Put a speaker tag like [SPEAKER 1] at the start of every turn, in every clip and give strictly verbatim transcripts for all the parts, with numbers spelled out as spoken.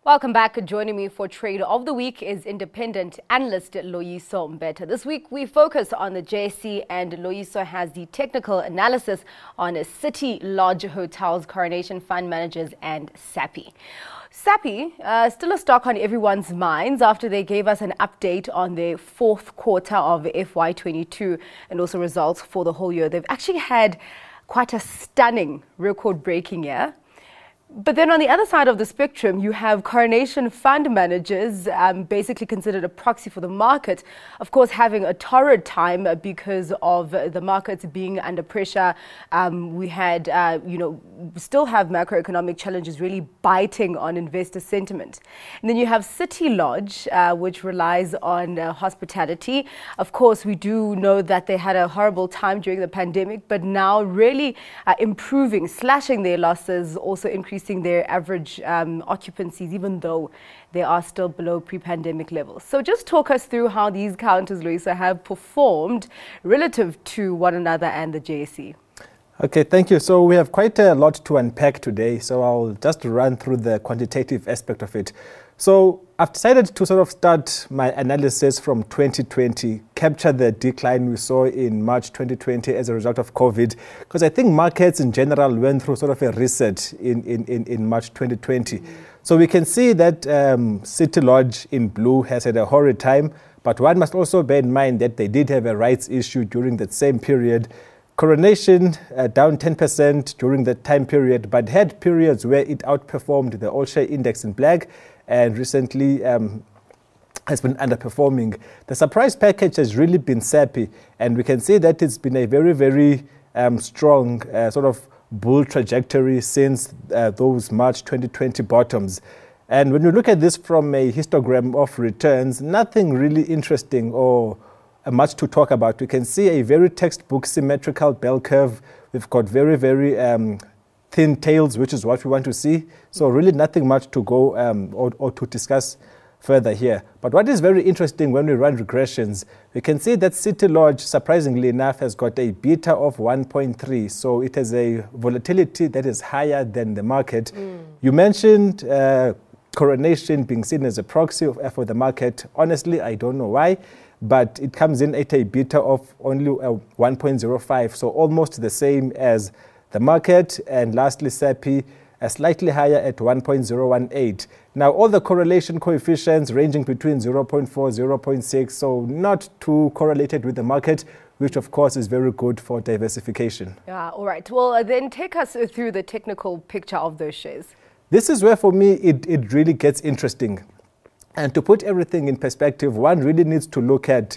[SPEAKER 1] Welcome back. Joining me for Trade of the Week is independent analyst Loyiso Mbetha. This week we focus on the J S E, and Loyiso has the technical analysis on City Lodge Hotels, Coronation Fund Managers and SAPI. SAPI, uh, still a stock on everyone's minds after they gave us an update on their fourth quarter of F Y twenty-two and also results for the whole year. They've actually had quite a stunning record-breaking year. But then on the other side of the spectrum, you have Coronation Fund Managers, um, basically considered a proxy for the market, of course, having a torrid time because of the markets being under pressure. Um, we had, uh, you know, still have macroeconomic challenges really biting on investor sentiment. And then you have City Lodge, uh, which relies on uh, hospitality. Of course, we do know that they had a horrible time during the pandemic, but now really uh, improving, slashing their losses, also increasing their average um, occupancies, even though they are still below pre-pandemic levels. So just talk us through how these counters, Loyiso, have performed relative to one another and the J S E.
[SPEAKER 2] Okay, thank you. So we have quite a lot to unpack today, so I'll just run through the quantitative aspect of it. So I've decided to sort of start my analysis from twenty twenty, capture the decline we saw in March twenty twenty as a result of COVID, because I think markets in general went through sort of a reset in, in, in, in March twenty twenty. Mm-hmm. So we can see that um, City Lodge in blue has had a horrid time, but one must also bear in mind that they did have a rights issue during that same period. Coronation uh, down ten percent during that time period, but had periods where it outperformed the all-share index in black, and recently um, has been underperforming. The surprise package has really been SAPI, and we can see that it's been a very, very um, strong uh, sort of bull trajectory since uh, those March twenty twenty bottoms. And when you look at this from a histogram of returns, nothing really interesting or uh, much to talk about. We can see a very textbook symmetrical bell curve. We've got very, very um, thin tails, which is what we want to see. So really nothing much to go um, or, or to discuss further here. But what is very interesting when we run regressions, we can see that City Lodge, surprisingly enough, has got a beta of one point three. So it has a volatility that is higher than the market. Mm. You mentioned uh, Coronation being seen as a proxy of, for the market. Honestly, I don't know why, but it comes in at a beta of only uh, one point zero five. So almost the same as the market. And lastly, SAPI, uh, slightly higher at one point zero one eight. Now, all the correlation coefficients ranging between zero point four, zero point six, so not too correlated with the market, which of course is very good for diversification.
[SPEAKER 1] Yeah, all right. Well, uh, then take us through the technical picture of those shares.
[SPEAKER 2] This is where, for me, it, it really gets interesting. And to put everything in perspective, one really needs to look at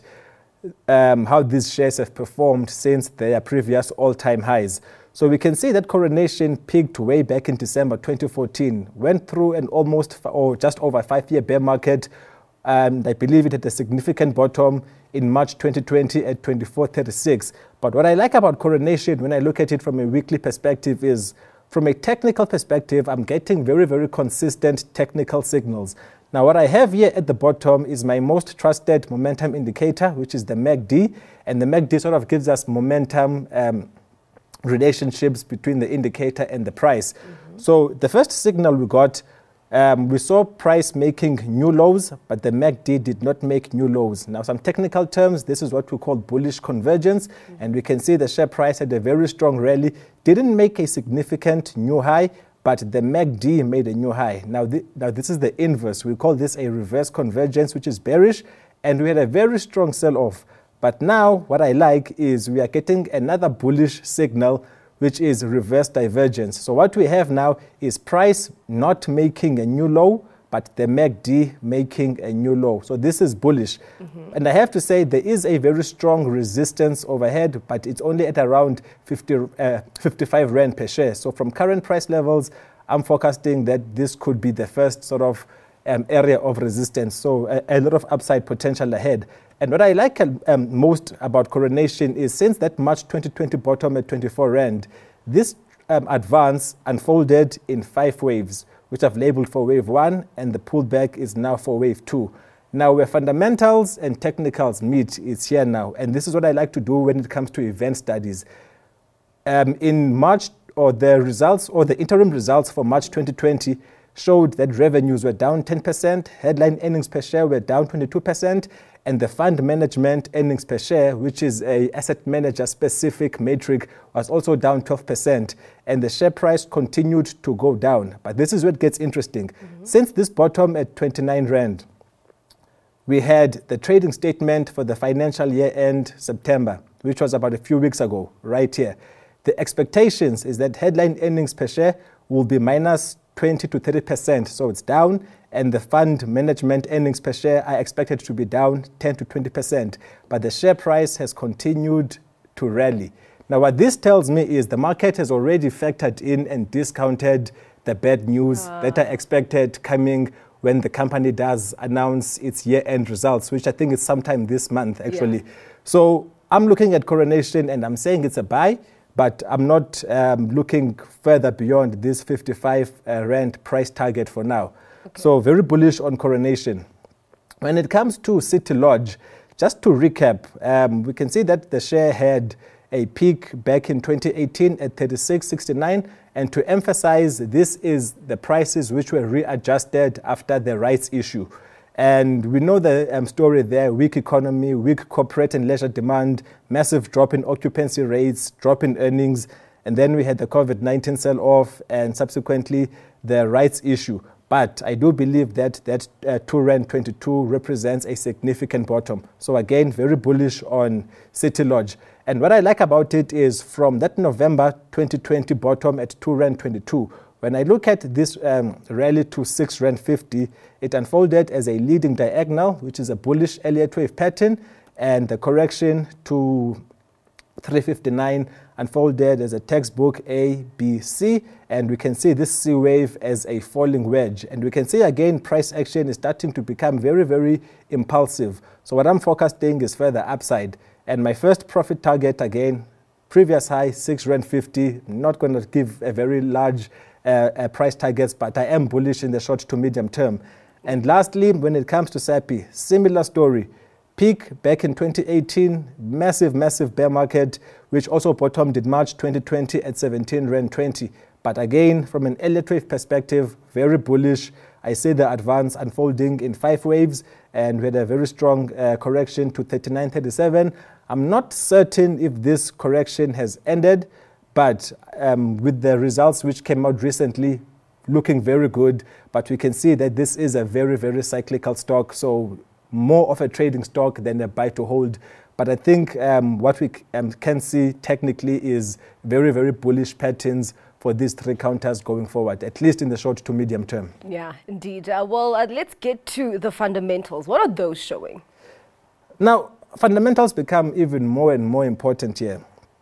[SPEAKER 2] um, how these shares have performed since their previous all-time highs. So we can see that Coronation peaked way back in December twenty fourteen, went through an almost or just over five-year bear market. And I believe it had a significant bottom in March twenty twenty at twenty-four thirty-six. But what I like about Coronation when I look at it from a weekly perspective is, from a technical perspective, I'm getting very, very consistent technical signals. Now, what I have here at the bottom is my most trusted momentum indicator, which is the M A C D. And the M A C D sort of gives us momentum um, relationships between the indicator and the price. Mm-hmm. So the first signal we got, um, we saw price making new lows, but the M A C D did not make new lows. Now, some technical terms, this is what we call bullish convergence. Mm-hmm. And we can see the share price had a very strong rally, didn't make a significant new high, but the M A C D made a new high. Now, the, now this is the inverse. We call this a reverse convergence, which is bearish, and we had a very strong sell-off. But now what I like is we are getting another bullish signal, which is reverse divergence. So what we have now is price not making a new low, but the M A C D making a new low. So this is bullish. Mm-hmm. And I have to say there is a very strong resistance overhead, but it's only at around fifty, uh, fifty-five rand per share. So from current price levels, I'm forecasting that this could be the first sort of um, area of resistance. So a, a lot of upside potential ahead. And what I like um, most about Coronation is since that March twenty twenty bottom at twenty-four rand, this um, advance unfolded in five waves, which I've labeled for wave one, and the pullback is now for wave two. Now, where fundamentals and technicals meet is here now, and this is what I like to do when it comes to event studies. Um, in March, or the results, or the interim results for March twenty twenty, showed that revenues were down ten percent, headline earnings per share were down twenty-two percent, and the fund management earnings per share, which is a asset manager specific metric, was also down twelve percent, and the share price continued to go down. But this is where it gets interesting. Mm-hmm. Since this bottom at twenty-nine rand, we had the trading statement for the financial year end September, which was about a few weeks ago, right here. The expectations is that headline earnings per share will be minus twenty to thirty percent, so it's down, and the fund management earnings per share are expected to be down ten to twenty percent, but the share price has continued to rally. Now, what this tells me is the market has already factored in and discounted the bad news uh. that are expected coming when the company does announce its year-end results, which I think is sometime this month, actually. Yeah. So I'm looking at Coronation and I'm saying it's a buy, but I'm not um, looking further beyond this fifty-five uh, rand price target for now. Okay. So very bullish on Coronation. When it comes to City Lodge, just to recap, um, we can see that the share had a peak back in twenty eighteen at thirty-six sixty-nine. And to emphasize, this is the prices which were readjusted after the rights issue. And we know the um, story there: weak economy, weak corporate and leisure demand, massive drop in occupancy rates, drop in earnings. And then we had the COVID nineteen sell-off and subsequently the rights issue. But I do believe that that uh, two rand twenty-two represents a significant bottom. So again, very bullish on City Lodge. And what I like about it is from that November twenty twenty bottom at two rand twenty-two, when I look at this um, rally to six rand fifty, it unfolded as a leading diagonal, which is a bullish Elliott wave pattern, and the correction to three fifty-nine unfolded as a textbook A, B, C, and we can see this C wave as a falling wedge. And we can see again price action is starting to become very, very impulsive. So what I'm forecasting is further upside. And my first profit target, again, previous high, six rand fifty. Not going to give a very large uh, uh, price targets, but I am bullish in the short to medium term. And lastly, when it comes to S A P I, similar story. Peak back in twenty eighteen, massive, massive bear market, which also bottomed in March twenty twenty at seventeen rand twenty. But again, from an Elliott wave perspective, very bullish. I see the advance unfolding in five waves, and we had a very strong uh, correction to thirty-nine thirty-seven. I'm not certain if this correction has ended, but um, with the results which came out recently, looking very good. But we can see that this is a very, very cyclical stock, so more of a trading stock than a buy to hold. But I think um, what we um, can see technically is very, very bullish patterns for these three counters going forward, at least in the short to medium term.
[SPEAKER 1] Yeah, indeed. Uh, well, uh, let's get to the fundamentals. What are those showing?
[SPEAKER 2] Now, fundamentals become even more and more important here.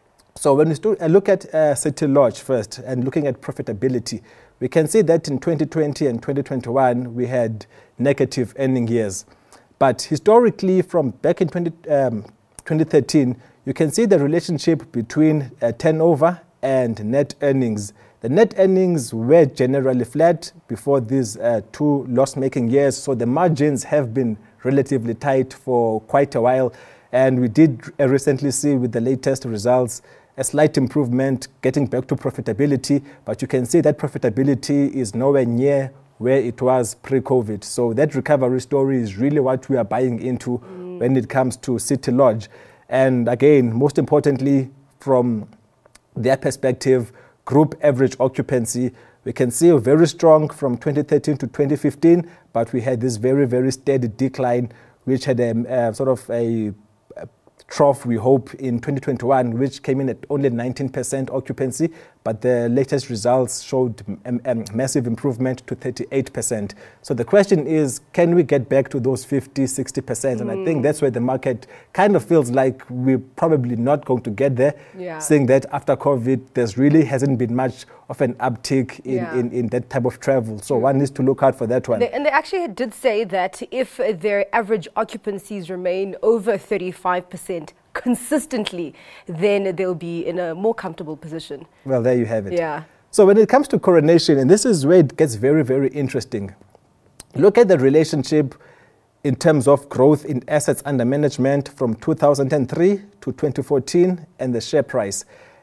[SPEAKER 2] So when we st- uh, look at uh, City Lodge first and looking at profitability, we can see that in twenty twenty and twenty twenty-one, we had negative earning years. But historically, from back in twenty, um, twenty thirteen, you can see the relationship between uh, turnover and net earnings. The net earnings were generally flat before these uh, two loss-making years, so the margins have been relatively tight for quite a while. And we did uh, recently see with the latest results a slight improvement, getting back to profitability, but you can see that profitability is nowhere near where it was pre-COVID. So that recovery story is really what we are buying into mm. when it comes to City Lodge. And again, most importantly, from their perspective, group average occupancy, we can see a very strong from twenty thirteen to twenty fifteen, but we had this very, very steady decline, which had a uh, sort of a, a trough, we hope, in twenty twenty-one, which came in at only nineteen percent occupancy, but the latest results showed a, a massive improvement to thirty-eight percent. So the question is, can we get back to those fifty, sixty percent? Mm. And I think that's where the market kind of feels like we're probably not going to get there, yeah. seeing that after COVID, there's really hasn't been much of an uptick in, yeah. in, in that type of travel. So True. One needs to look out for that one.
[SPEAKER 1] They, and they actually did say that if their average occupancies remain over thirty-five percent consistently, then they'll be in a more comfortable position.
[SPEAKER 2] Well, there you have it.
[SPEAKER 1] Yeah.
[SPEAKER 2] So when it comes to Coronation, and this is where it gets very, very interesting. Look at the relationship in terms of growth in assets under management from two thousand three to twenty fourteen and the share price.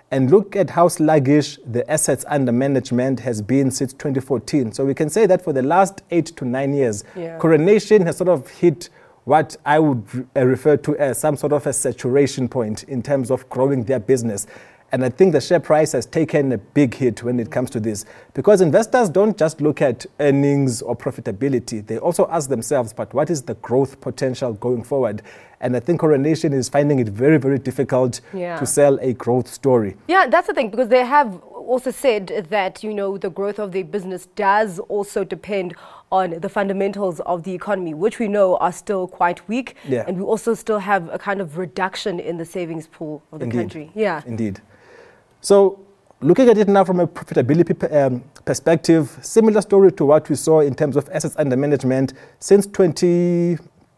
[SPEAKER 2] and look at how sluggish the assets under management has been since twenty fourteen. So we can say that for the last eight to nine years,
[SPEAKER 1] yeah.
[SPEAKER 2] Coronation has sort of hit what I would uh, refer to as some sort of a saturation point in terms of growing their business. And I think the share price has taken a big hit when it comes to this, because investors don't just look at earnings or profitability. They also ask themselves, but what is the growth potential going forward? And I think Coronation is finding it very, very difficult
[SPEAKER 1] yeah.
[SPEAKER 2] to sell a growth story.
[SPEAKER 1] Yeah, that's the thing, because they have also said that, you know, the growth of their business does also depend on the fundamentals of the economy, which we know are still quite weak.
[SPEAKER 2] Yeah.
[SPEAKER 1] And we also still have a kind of reduction in the savings pool of the
[SPEAKER 2] Indeed.
[SPEAKER 1] country. Yeah.
[SPEAKER 2] Indeed. So looking at it now from a profitability um, perspective, similar story to what we saw in terms of assets under management. Since twenty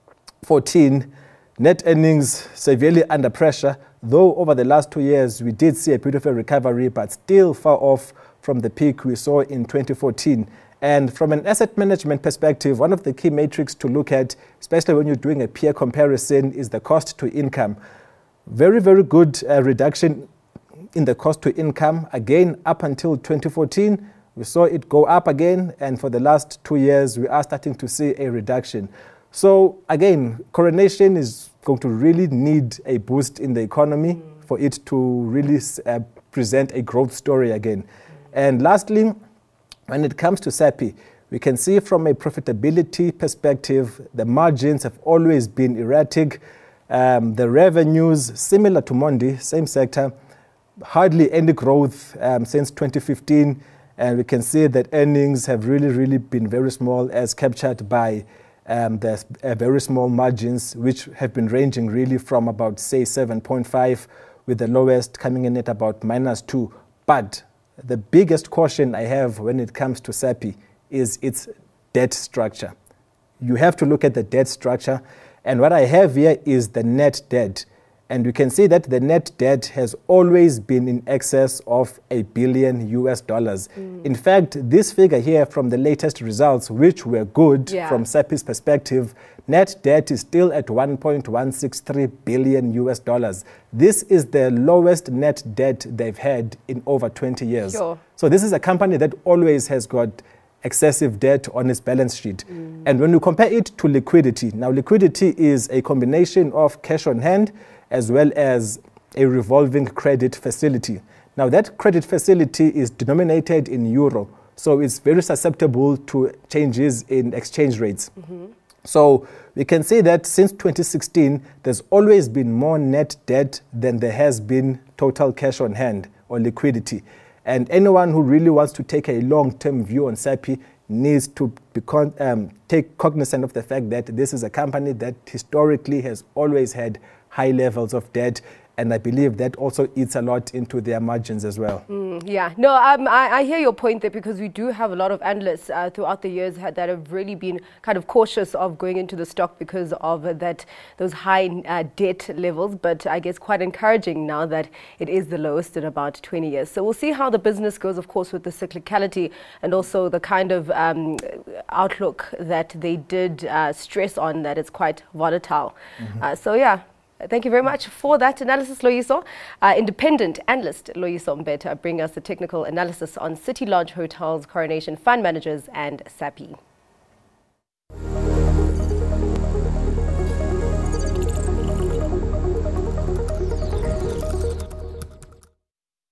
[SPEAKER 2] fourteen, net earnings severely under pressure, though over the last two years we did see a bit of a recovery, but still far off from the peak we saw in twenty fourteen. And from an asset management perspective, one of the key metrics to look at, especially when you're doing a peer comparison, is the cost to income. Very, very good uh, reduction in the cost to income. Again, up until twenty fourteen, we saw it go up again, and for the last two years, we are starting to see a reduction. So again, Coronation is going to really need a boost in the economy mm. for it to really uh, present a growth story again. Mm. And lastly, when it comes to SAPI, we can see from a profitability perspective, the margins have always been erratic. Um, the revenues, similar to Mondi, same sector, hardly any growth um, since twenty fifteen, and we can see that earnings have really, really been very small, as captured by um, the uh, very small margins, which have been ranging really from about, say, seven point five, with the lowest coming in at about minus two. But the biggest caution I have when it comes to SAPI is its debt structure. You have to look at the debt structure, and what I have here is the net debt. And we can see that the net debt has always been in excess of a billion U S dollars. Mm. In fact, this figure here from the latest results, which were good yeah. from SAPI's perspective, net debt is still at one point one six three billion U S dollars. This is the lowest net debt they've had in over twenty years.
[SPEAKER 1] Sure.
[SPEAKER 2] So this is a company that always has got excessive debt on its balance sheet. Mm. And when you compare it to liquidity, now liquidity is a combination of cash on hand as well as a revolving credit facility. Now that credit facility is denominated in euro, so it's very susceptible to changes in exchange rates. Mm-hmm. So we can say that since twenty sixteen, there's always been more net debt than there has been total cash on hand or liquidity. And anyone who really wants to take a long-term view on SAPI needs to be con- um, take cognizant of the fact that this is a company that historically has always had high levels of debt, and I believe that also eats a lot into their margins as well.
[SPEAKER 1] Mm, yeah, no, um, I, I hear your point there, because we do have a lot of analysts uh, throughout the years that have really been kind of cautious of going into the stock because of uh, that those high uh, debt levels. But I guess quite encouraging now that it is the lowest in about twenty years. So we'll see how the business goes, of course, with the cyclicality and also the kind of um, outlook that they did uh, stress on, that it's quite volatile. Mm-hmm. Uh, so yeah. Thank you very much for that analysis, Loyiso. Uh, independent analyst Loyiso Mbetha bring us the technical analysis on City Lodge Hotels, Coronation Fund Managers and SAPI.